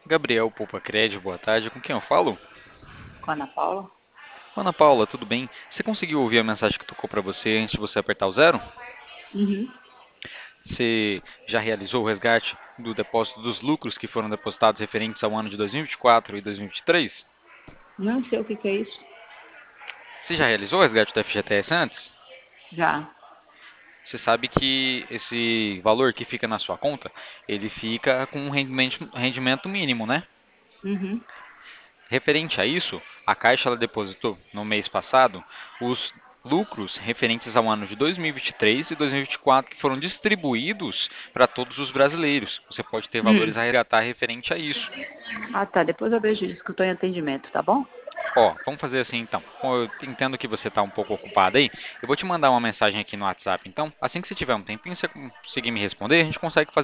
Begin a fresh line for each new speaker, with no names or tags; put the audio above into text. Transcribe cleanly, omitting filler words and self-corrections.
Gabriel Poupa Crédito, boa tarde. Com quem eu falo?
Com a Ana Paula?
Ana Paula, tudo bem? Você conseguiu ouvir a mensagem que tocou para você antes de você apertar o zero?
Uhum.
Você já realizou o resgate do depósito dos lucros que foram depositados referentes ao ano de 2024 e 2023?
Não sei o que é isso.
Você já realizou o resgate do FGTS antes?
Já.
Você sabe que esse valor que fica na sua conta, ele fica com um rendimento mínimo, né?
Uhum.
Referente a isso, a Caixa ela depositou no mês passado os lucros referentes ao ano de 2023 e 2024 que foram distribuídos para todos os brasileiros. Você pode ter valores a resgatar referente a isso.
Ah, tá. Depois eu vejo isso que eu tô em atendimento, tá bom?
Ó, vamos fazer assim então. Como eu entendo que você está um pouco ocupado aí, eu vou te mandar uma mensagem aqui no WhatsApp. Então, assim que você tiver um tempinho, você conseguir me responder, a gente consegue fazer